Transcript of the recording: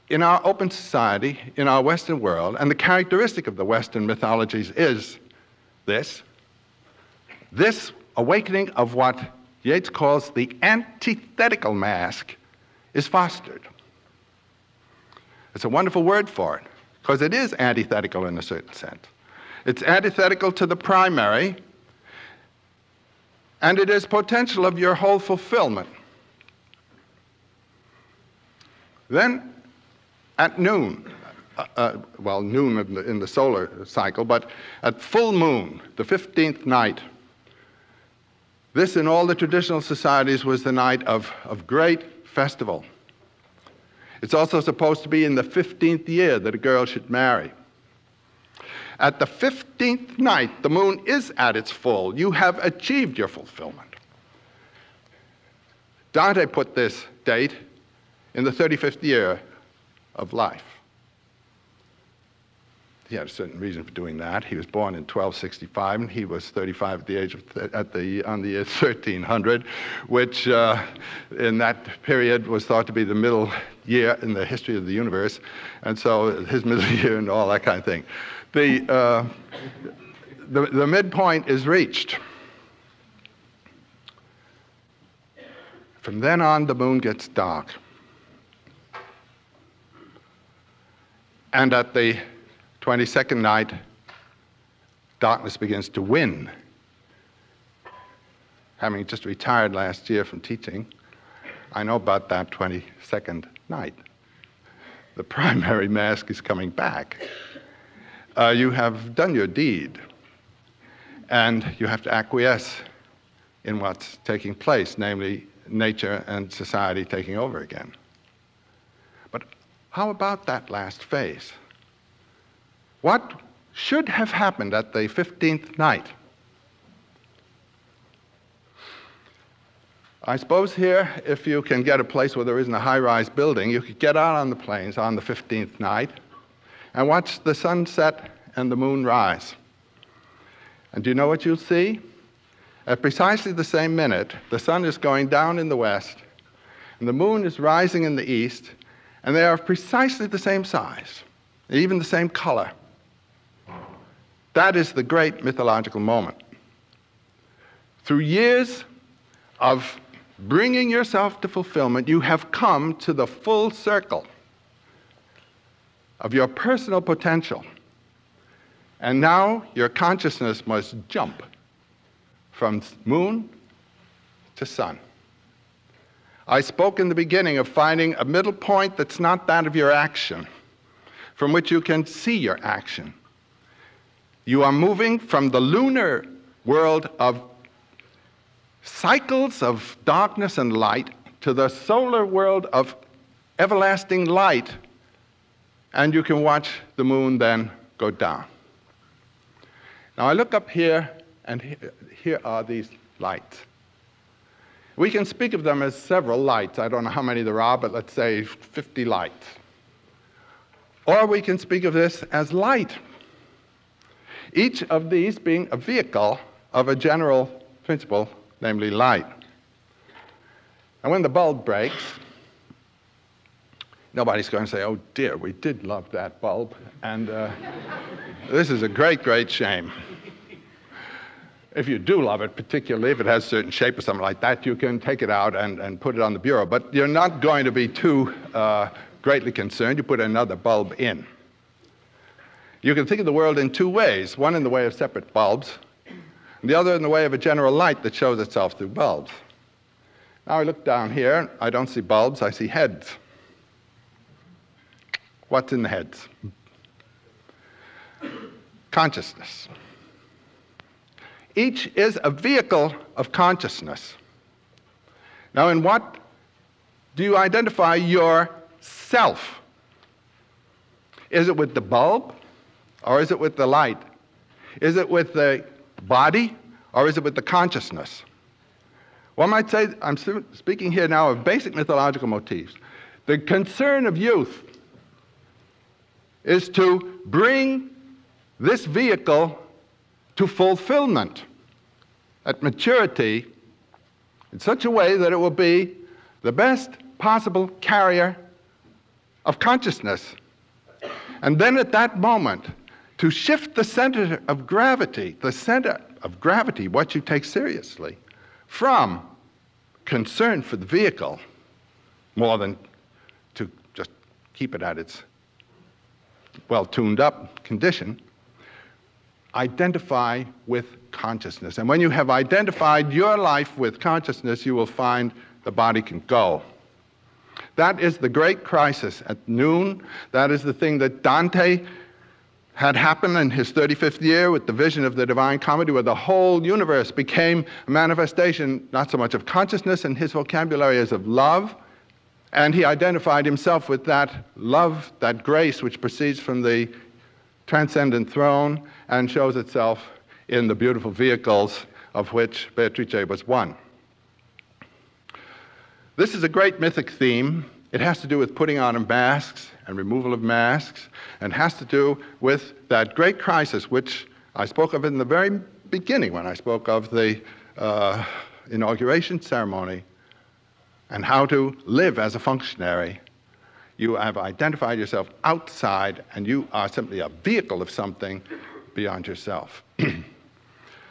in our open society, in our Western world, and the characteristic of the Western mythologies is this awakening of what Yeats calls the antithetical mask is fostered. It's a wonderful word for it, because it is antithetical in a certain sense. It's antithetical to the primary, and it is potential of your whole fulfillment. Then, at noon, noon in the solar cycle, but at full moon, the 15th night, this in all the traditional societies was the night of great festival. It's also supposed to be in the 15th year that a girl should marry. At the 15th night, the moon is at its full. You have achieved your fulfillment. Dante put this date in the 35th year of life. He had a certain reason for doing that. He was born in 1265, and he was 35 at the age of on the year 1300, which in that period was thought to be the middle year in the history of the universe, and so his middle year and all that kind of thing. The midpoint is reached. From then on, the moon gets dark. And at the 22nd night, darkness begins to win. Having just retired last year from teaching, I know about that 22nd night. The primary mask is coming back. You have done your deed, and you have to acquiesce in what's taking place, namely nature and society taking over again. But how about that last phase? What should have happened at the 15th night? I suppose here, if you can get a place where there isn't a high-rise building, you could get out on the plains on the 15th night and watch the sun set and the moon rise. And do you know what you'll see? At precisely the same minute, the sun is going down in the west, and the moon is rising in the east, and they are of precisely the same size, even the same color. That is the great mythological moment. Through years of bringing yourself to fulfillment, you have come to the full circle of your personal potential. And now your consciousness must jump from moon to sun. I spoke in the beginning of finding a middle point that's not that of your action, from which you can see your action. You are moving from the lunar world of cycles of darkness and light to the solar world of everlasting light, and you can watch the moon then go down. Now I look up here, and here are these lights. We can speak of them as several lights. I don't know how many there are, but let's say 50 lights. Or we can speak of this as light. Each of these being a vehicle of a general principle, namely light. And when the bulb breaks, nobody's going to say, oh dear, we did love that bulb, and this is a great, great shame. If you do love it, particularly if it has a certain shape or something like that, you can take it out and put it on the bureau. But you're not going to be too greatly concerned. You put another bulb in. You can think of the world in two ways, one in the way of separate bulbs, and the other in the way of a general light that shows itself through bulbs. Now I look down here, I don't see bulbs, I see heads. What's in the heads? Consciousness. Each is a vehicle of consciousness. Now, in what do you identify yourself? Is it with the bulb, or is it with the light? Is it with the body, or is it with the consciousness? One might say, I'm speaking here now of basic mythological motifs. The concern of youth is to bring this vehicle to fulfillment at maturity in such a way that it will be the best possible carrier of consciousness. And then at that moment, to shift the center of gravity, what you take seriously, from concern for the vehicle, more than to just keep it at its well-tuned up condition, identify with consciousness. And when you have identified your life with consciousness, you will find the body can go. That is the great crisis at noon. That is the thing that Dante had happen in his 35th year with the vision of the Divine Comedy, where the whole universe became a manifestation not so much of consciousness in his vocabulary as of love. And he identified himself with that love, that grace which proceeds from the transcendent throne and shows itself in the beautiful vehicles of which Beatrice was one. This is a great mythic theme. It has to do with putting on of masks and removal of masks, and has to do with that great crisis which I spoke of in the very beginning when I spoke of the inauguration ceremony and how to live as a functionary. You have identified yourself outside, and you are simply a vehicle of something beyond yourself.